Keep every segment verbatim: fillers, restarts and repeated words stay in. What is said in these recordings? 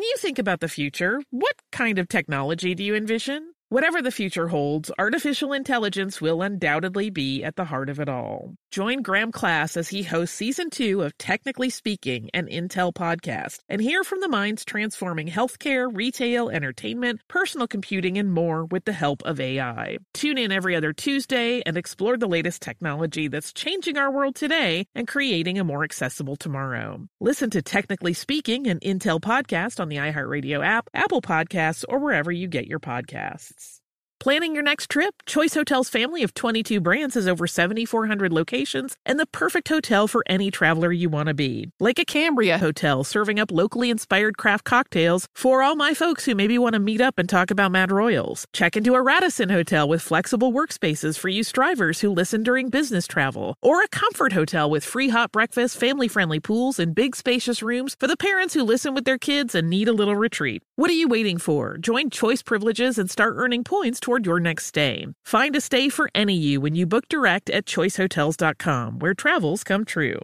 you think about the future, what kind of technology do you envision? Whatever the future holds, artificial intelligence will undoubtedly be at the heart of it all. Join Graham Class as he hosts Season two of Technically Speaking, an Intel podcast, and hear from the minds transforming healthcare, retail, entertainment, personal computing, and more with the help of A I. Tune in every other Tuesday and explore the latest technology that's changing our world today and creating a more accessible tomorrow. Listen to Technically Speaking, an Intel podcast on the iHeartRadio app, Apple Podcasts, or wherever you get your podcasts. Planning your next trip? Choice Hotels' family of twenty-two brands has over seven thousand four hundred locations and the perfect hotel for any traveler you want to be. Like a Cambria Hotel, serving up locally inspired craft cocktails for all my folks who maybe want to meet up and talk about Mad Royals. Check into a Radisson Hotel with flexible workspaces for you strivers who listen during business travel. Or a Comfort Hotel with free hot breakfast, family-friendly pools, and big spacious rooms for the parents who listen with their kids and need a little retreat. What are you waiting for? Join Choice Privileges and start earning points toward your next stay. Find a stay for any you when you book direct at choice hotels dot com, where travels come true.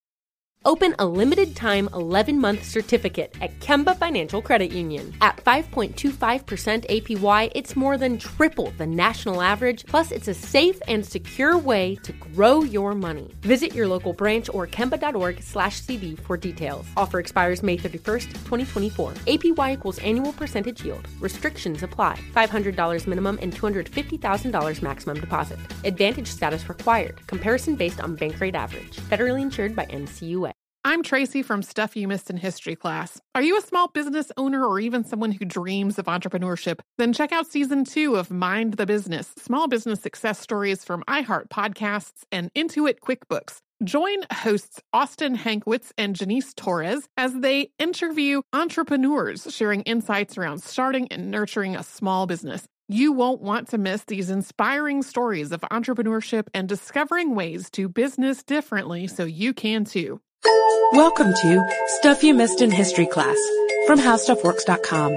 Open a limited-time eleven-month certificate at Kemba Financial Credit Union. At five point two five percent A P Y, it's more than triple the national average, plus it's a safe and secure way to grow your money. Visit your local branch or kemba.org slash CD for details. Offer expires May thirty-first, twenty twenty-four. A P Y equals annual percentage yield. Restrictions apply. five hundred dollars minimum and two hundred fifty thousand dollars maximum deposit. Advantage status required. Comparison based on bank rate average. Federally insured by N C U A. I'm Tracy from Stuff You Missed in History Class. Are you a small business owner or even someone who dreams of entrepreneurship? Then check out Season two of Mind the Business, Small Business Success Stories from iHeart Podcasts and Intuit QuickBooks. Join hosts Austin Hankwitz and Janice Torres as they interview entrepreneurs sharing insights around starting and nurturing a small business. You won't want to miss these inspiring stories of entrepreneurship and discovering ways to business differently so you can too. Welcome to Stuff You Missed in History Class from How Stuff Works dot com.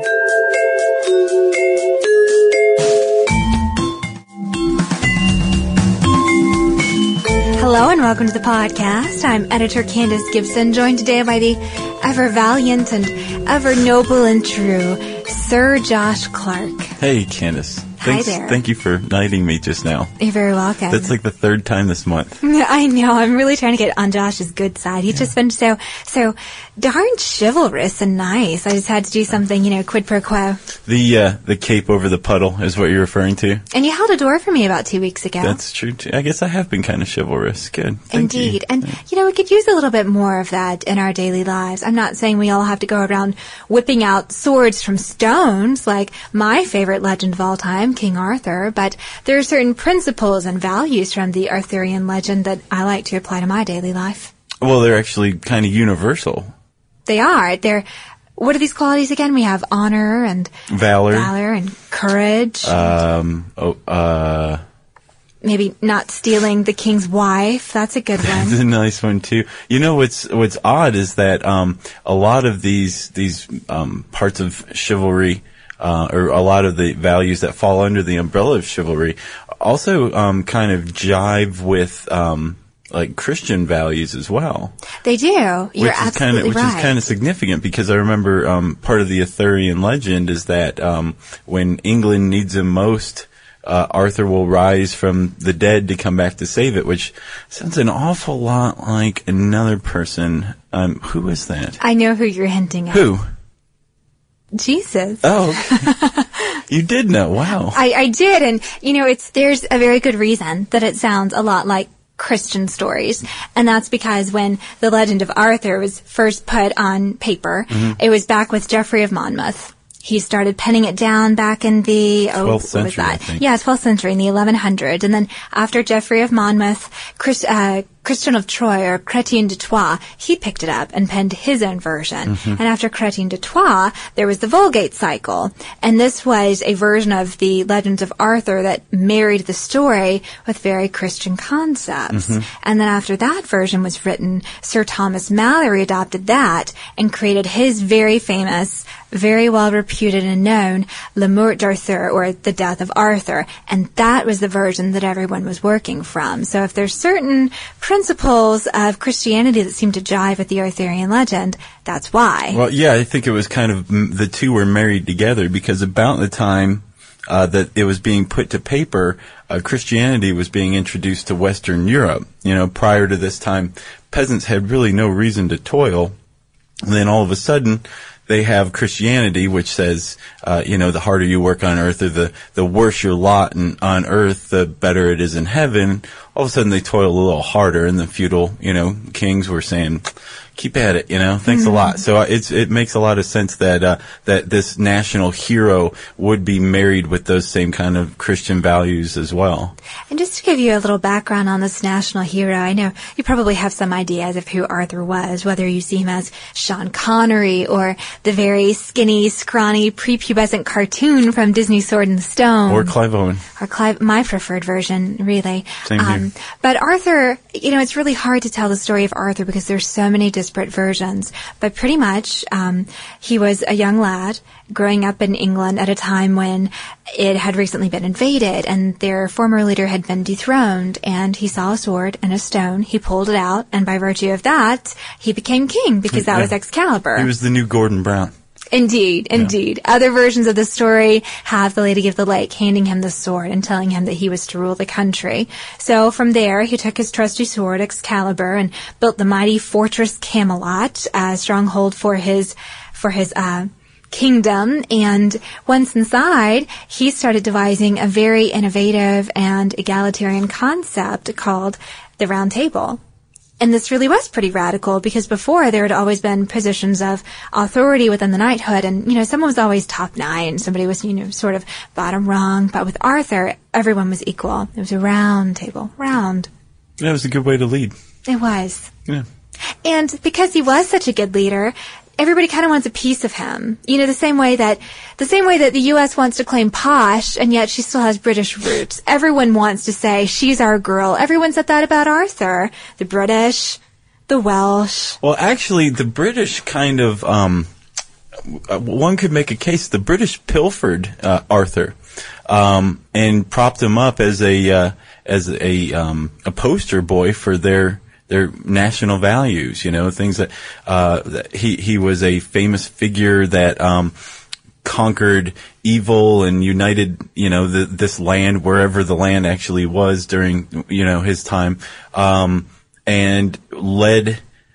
Hello and welcome to the podcast. I'm editor Candace Gibson, joined today by the ever valiant and ever noble and true Sir Josh Clark. Hey, Candace. Thanks, Hi there. Thank you for knighting me just now. You're very welcome. That's like the third time this month. I know. I'm really trying to get on Josh's good side. He's yeah. just been so, so darn chivalrous and nice. I just had to do something, you know, quid pro quo. The, uh, the cape over the puddle is what you're referring to? And you held a door for me about two weeks ago. That's true, too. I guess I have been kind of chivalrous. Good. Thank Indeed. You. And, yeah. you know, we could use a little bit more of that in our daily lives. I'm not saying we all have to go around whipping out swords from stones like my favorite legend of all time, King Arthur. But there are certain principles and values from the Arthurian legend that I like to apply to my daily life. Well, they're actually kind of universal. They are. They're, what are these qualities again? We have honor and valor, valor and courage. Um, oh, uh, maybe not stealing the king's wife. That's a good one. That's a nice one too. You know what's what's odd is that um, a lot of these these um, parts of chivalry. Uh, or a lot of the values that fall under the umbrella of chivalry also um, kind of jive with um, like Christian values as well. They do. You're which absolutely is kinda, which right. Which is kind of significant because I remember um, part of the Arthurian legend is that um, when England needs him most, uh, Arthur will rise from the dead to come back to save it, which sounds an awful lot like another person. Um, who is that? I know who you're hinting at. Who? Jesus. Oh, okay. You did know. Wow. I, I did. And, you know, it's, there's a very good reason that it sounds a lot like Christian stories. And that's because when the legend of Arthur was first put on paper, mm-hmm. it was back with Geoffrey of Monmouth. He started penning it down back in the, oh, twelfth what was century, that? I think. Yeah, twelfth century, in the eleven hundreds. And then after Geoffrey of Monmouth, Chris, uh, Christian of Troyes, or Chrétien de Troyes, he picked it up and penned his own version. Mm-hmm. And after Chrétien de Troyes, there was the Vulgate cycle. And this was a version of the Legends of Arthur that married the story with very Christian concepts. Mm-hmm. And then after that version was written, Sir Thomas Malory adopted that and created his very famous very well reputed and known, Le Mort d'Arthur, or The Death of Arthur. And that was the version that everyone was working from. So if there's certain principles of Christianity that seem to jive with the Arthurian legend, that's why. Well, yeah, I think it was kind of, the two were married together, because about the time uh, that it was being put to paper, uh, Christianity was being introduced to Western Europe. You know, prior to this time, peasants had really no reason to toil. And then all of a sudden, they have Christianity, which says, uh, you know, the harder you work on earth, or the, the worse your lot in, on earth, the better it is in heaven. All of a sudden, they toil a little harder, and the feudal, you know, kings were saying, keep at it, you know, thanks mm-hmm. a lot. So it's, it makes a lot of sense that, uh, that this national hero would be married with those same kind of Christian values as well. And just to give you a little background on this national hero, I know you probably have some ideas of who Arthur was, whether you see him as Sean Connery or the very skinny, scrawny, prepubescent cartoon from Disney's Sword and Stone. Or Clive Owen. Or Clive, my preferred version, really. Same here. Um, but Arthur, you know, it's really hard to tell the story of Arthur because there's so many disparate versions. But pretty much, um, he was a young lad growing up in England at a time when it had recently been invaded and their former leader had been dethroned, and he saw a sword and a stone. He pulled it out, and by virtue of that, he became king because that yeah. was Excalibur. He was the new Gordon Brown. Indeed, indeed. Yeah. Other versions of the story have the Lady of the Lake handing him the sword and telling him that he was to rule the country. So from there, he took his trusty sword, Excalibur, and built the mighty fortress Camelot, a stronghold for his, for his, uh, kingdom. And once inside, he started devising a very innovative and egalitarian concept called the Round Table. And this really was pretty radical because before there had always been positions of authority within the knighthood, and, you know, someone was always top nine, somebody was, you know, sort of bottom rung. But with Arthur, everyone was equal. It was a round table. Round. That was a good way to lead. It was. Yeah. And because he was such a good leader, everybody kind of wants a piece of him. You know, the same way that, the same way that the U S wants to claim posh, and yet she still has British roots. Everyone wants to say, she's our girl. Everyone said that about Arthur. The British, the Welsh. Well, actually, the British kind of, um, one could make a case, the British pilfered, uh, Arthur, um, and propped him up as a, uh, as a, um, a poster boy for their, their national values, you know, things that, uh, that he, he was a famous figure that, um, conquered evil and united, you know, the, this land, wherever the land actually was during, you know, his time, um, and led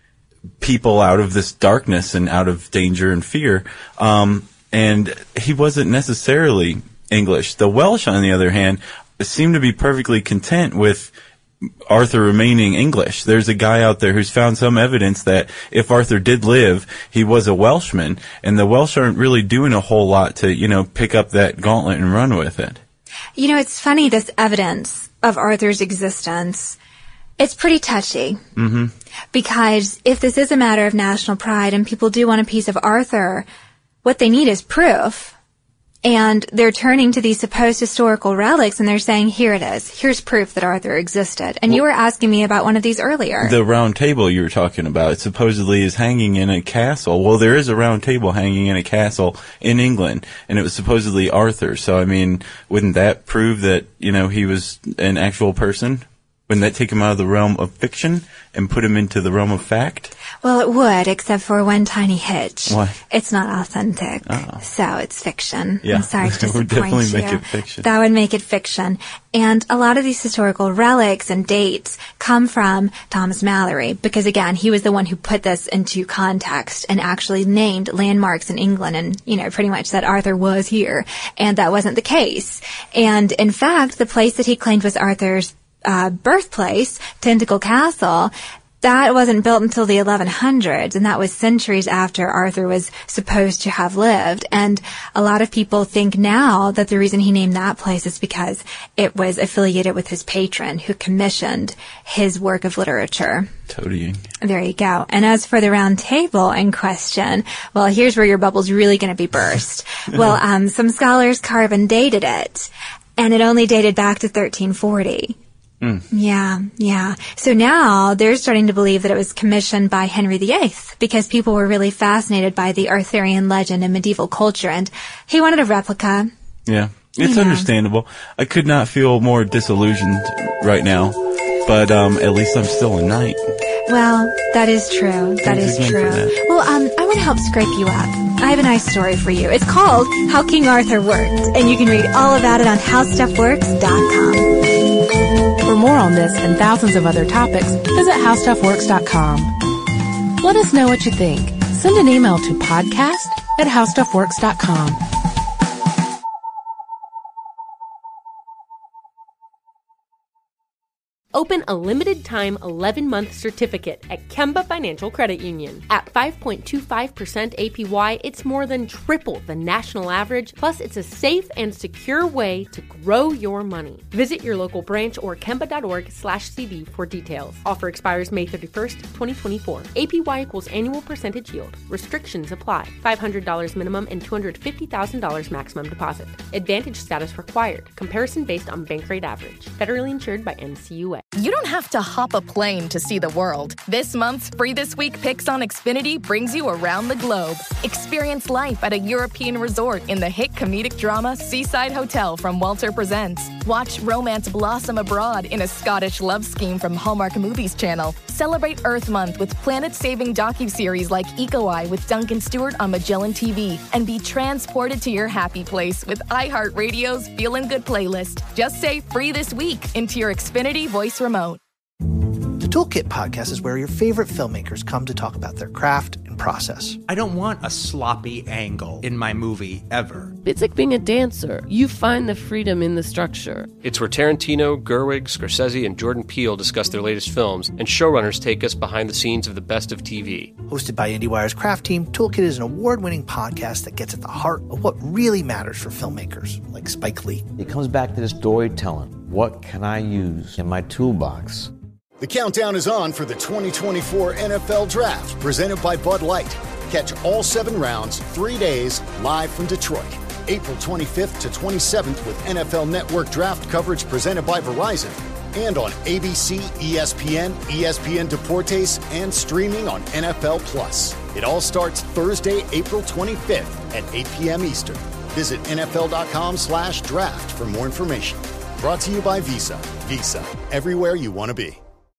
people out of this darkness and out of danger and fear. Um, and he wasn't necessarily English. The Welsh, on the other hand, seemed to be perfectly content with Arthur remaining English. There's a guy out there who's found some evidence that if Arthur did live, he was a Welshman, and the Welsh aren't really doing a whole lot to, you know, pick up that gauntlet and run with it. You know, it's funny, this evidence of Arthur's existence, it's pretty touchy. Mm-hmm. Because if this is a matter of national pride and people do want a piece of Arthur, what they need is proof. And they're turning to these supposed historical relics, and they're saying, here it is. Here's proof that Arthur existed. And well, you were asking me about one of these earlier. The round table you were talking about, it supposedly is hanging in a castle. Well, there is a round table hanging in a castle in England, and it was supposedly Arthur. So, I mean, wouldn't that prove that, you know, he was an actual person? Wouldn't that take him out of the realm of fiction and put him into the realm of fact? Well, it would, except for one tiny hitch. Why? It's not authentic, oh. so it's fiction. Yeah. I'm sorry to disappoint That would definitely you. make it fiction. That would make it fiction. And a lot of these historical relics and dates come from Thomas Mallory, because again, he was the one who put this into context and actually named landmarks in England and, you know, pretty much said Arthur was here. And that wasn't the case. And in fact, the place that he claimed was Arthur's Uh, birthplace, Tintagel Castle, that wasn't built until the eleven hundreds, and that was centuries after Arthur was supposed to have lived. And a lot of people think now that the reason he named that place is because it was affiliated with his patron who commissioned his work of literature. Toadying. There you go. And as for the round table in question, well, here's where your bubble's really going to be burst. Well, um, some scholars carved and dated it, and it only dated back to thirteen forty. Mm. Yeah, yeah. So now they're starting to believe that it was commissioned by Henry the Eighth because people were really fascinated by the Arthurian legend and medieval culture, and he wanted a replica. Yeah, it's You know. understandable. I could not feel more disillusioned right now, but um, at least I'm still a knight. Well, that is true. That Thanks is again true. for that. Well, um, I want to help scrape you up. I have a nice story for you. It's called How King Arthur Worked, and you can read all about it on how stuff works dot com. For more on this and thousands of other topics, visit how stuff works dot com. Let us know what you think. Send an email to podcast at how stuff works dot com. Open a limited-time eleven-month certificate at Kemba Financial Credit Union. At five point two five percent A P Y, it's more than triple the national average, plus it's a safe and secure way to grow your money. Visit your local branch or kemba.org slash CD for details. Offer expires May thirty-first, twenty twenty-four. A P Y equals annual percentage yield. Restrictions apply. five hundred dollars minimum and two hundred fifty thousand dollars maximum deposit. Advantage status required. Comparison based on bank rate average. Federally insured by N C U A. You don't have to hop a plane to see the world. This month's Free This Week picks on Xfinity brings you around the globe. Experience life at a European resort in the hit comedic drama Seaside Hotel from Walter Presents. Watch romance blossom abroad in a Scottish love scheme from Hallmark Movies Channel. Celebrate Earth Month with planet-saving docuseries like Eco Eye with Duncan Stewart on Magellan T V. And be transported to your happy place with iHeartRadio's Feelin' Good playlist. Just say Free This Week into your Xfinity voice remote. The Toolkit podcast is where your favorite filmmakers come to talk about their craft and process. I don't want a sloppy angle in my movie ever. It's like being a dancer. You find the freedom in the structure. It's where Tarantino, Gerwig, Scorsese, and Jordan Peele discuss their latest films, and showrunners take us behind the scenes of the best of T V. Hosted by IndieWire's craft team, Toolkit is an award-winning podcast that gets at the heart of what really matters for filmmakers, like Spike Lee. It comes back to the storytelling. What can I use in my toolbox? The countdown is on for the twenty twenty-four N F L Draft, presented by Bud Light. Catch all seven rounds, three days, live from Detroit. April twenty-fifth to twenty-seventh with N F L Network Draft coverage presented by Verizon. And on A B C, E S P N, E S P N Deportes, and streaming on N F L Plus. It all starts Thursday, April twenty-fifth at eight p.m. Eastern. Visit nfl.com slash draft for more information. Brought to you by Visa. Visa, everywhere you want to be.